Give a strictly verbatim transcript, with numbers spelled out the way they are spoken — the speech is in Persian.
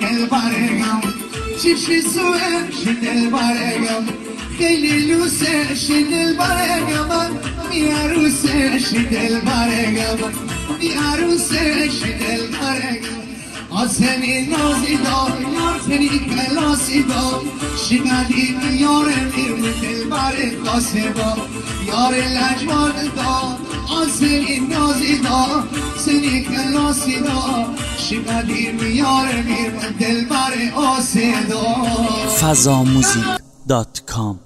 دل برگم چیشی سوه شی دل برگم خیلی لوسه شی دل برگم می عروسه شی دل برگم می عروسه شی دل برگم آسمی نازی دار یار سنی کلاسی دار شی قدیم یار میر دل بر کاسه با یار لجوان دار آسمی نازی دار سنی کلاسی دار شی قدیم یار میر دل بر آسه دار فضا موزیک دات کام